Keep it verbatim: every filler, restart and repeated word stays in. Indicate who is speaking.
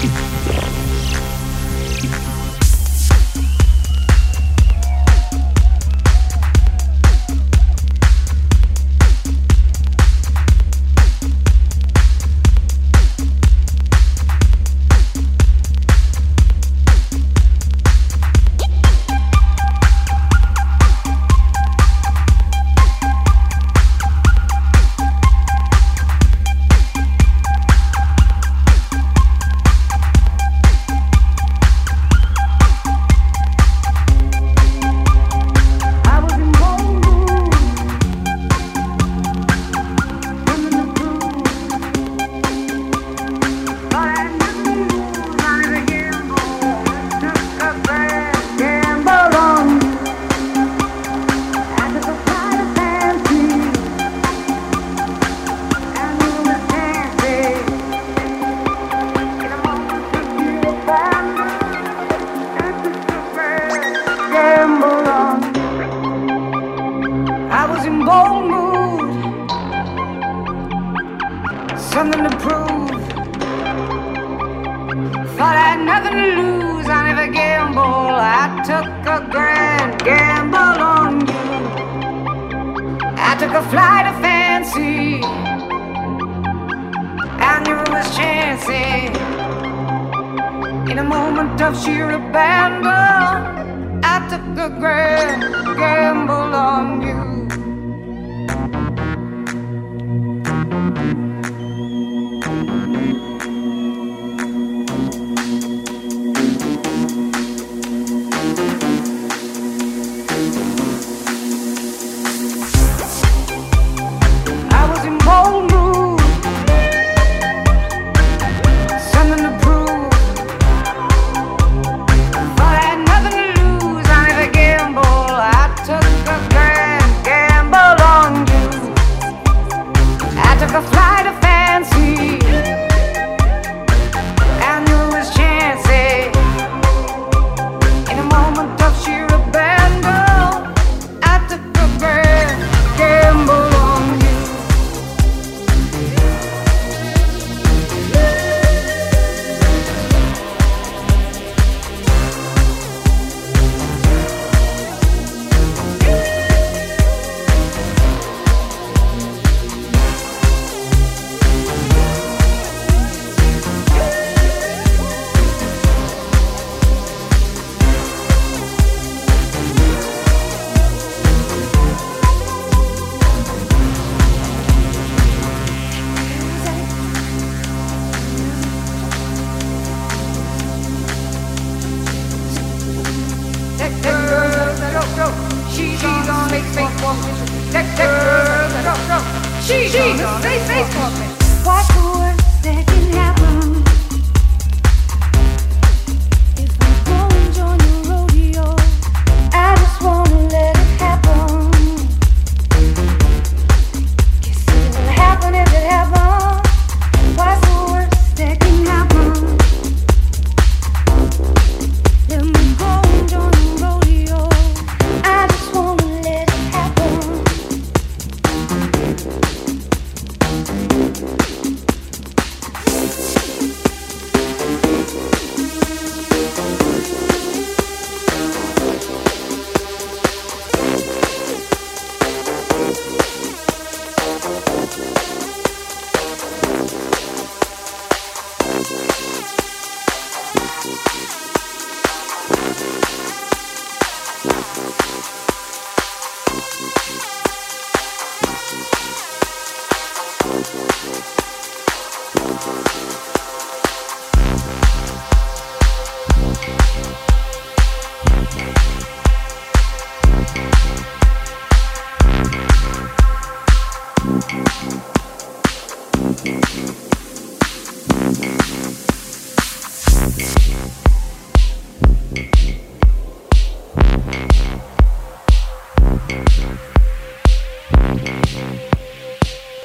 Speaker 1: something to prove. Thought I had nothing to lose, I never gamble. I took a grand gamble on you. I took a flight of fancy, I knew it was chancy. In a moment of sheer abandon, I took a grand gamble on you. A flight of fancy, I knew it was chancy. In a moment of sheer abandon, I took a grand gamble on you. She, she's on Facebook. That girl, go, go. She, she's on Facebook.
Speaker 2: What's the worst that can happen? If we won't join the rodeo, I just wanna let it happen. Guess it'll happen if it happens. What's the worst that can happen? Let me go and join the rodeo. I just wanna let it happen.
Speaker 3: Mm-hmm.